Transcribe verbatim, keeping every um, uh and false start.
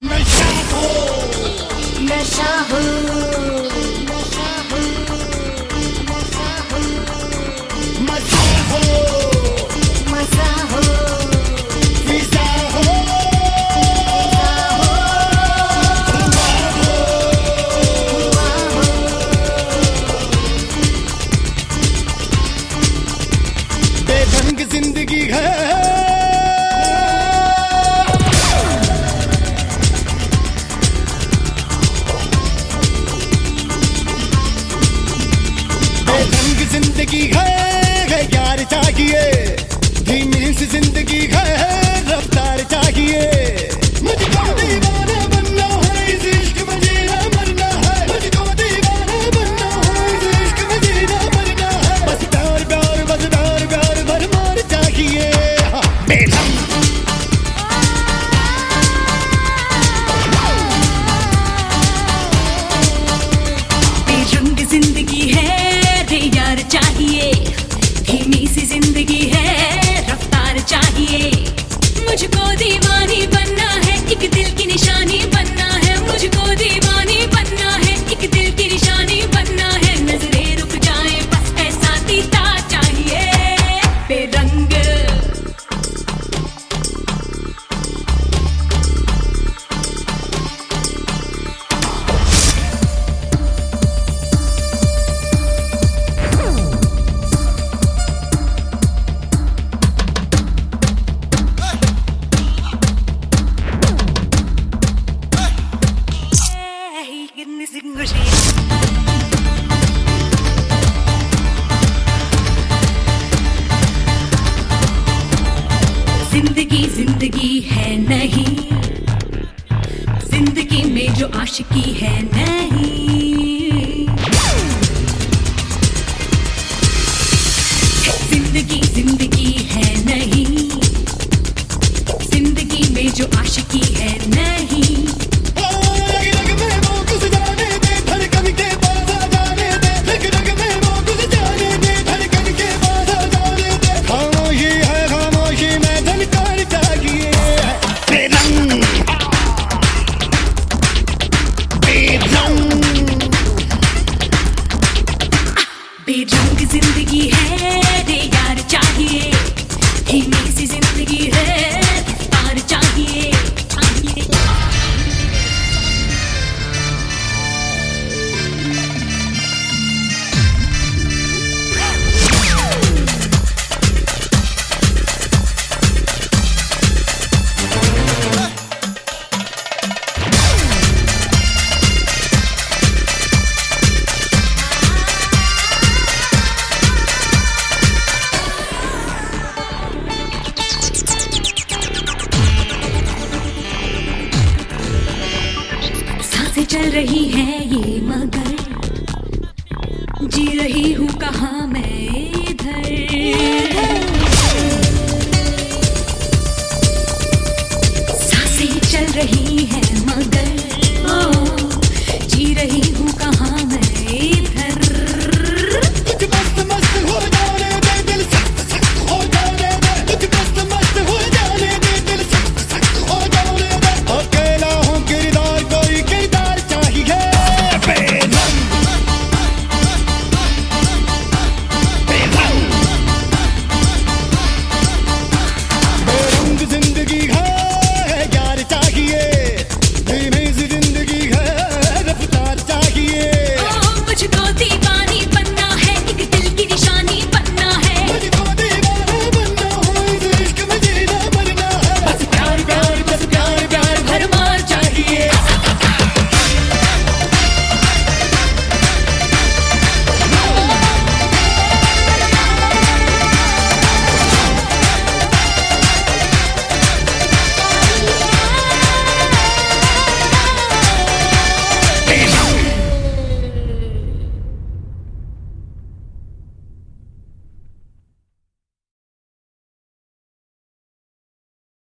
नशा हो नशा हो नशा हो मजा हो मजा हो फिजा हो बेढंग जिंदगी है जिंदगी है यार चाहिए धीमी सी जिंदगी है रफ्तार चाहिए मुझको दीवाना बनना है इस इश्क में जीना मरना है मुझको दीवाना बनना है इस इश्क में जीना मरना है बस प्यार प्यार बस प्यार प्यार भरमार चाहिए बेढंग बेढंग जिंदगी है यार चाहिए धीमी सी जिंदगी है रफ्तार चाहिए मुझको दीवानी बनना है एक दिल की निशानी बनना है मुझको दीवानी बनना है एक दिल की निशानी बनना है नजरें रुक जाए बस ऐसा दीदा चाहिए बेरंग जिंदगी जिंदगी है नहीं जिंदगी में जो आशिकी है नहीं जिंदगी जिंदगी है नहीं जिंदगी में जो आशिकी है नहीं बेढंग जिंदगी है रे यार चाहिए धीमी सी जिंदगी है रफ्तार चाहिए चल रही है ये मगर जी रही हूँ कहाँ मैं इधर सांसें चल रही है मगर ओ, जी रही हूँ कहाँ मैं इधर कुछ मस्त मस्त हो जाने दे दिल सख्त सख्त हो जाने दे कुछ मस्त मस्त हो जाने दे दिल सख्त सख्त हो जाने दे अकेला हूँ किरदार कोई किरदार चाहिए बेढंग बेढंग जिंदगी है यार चाहिए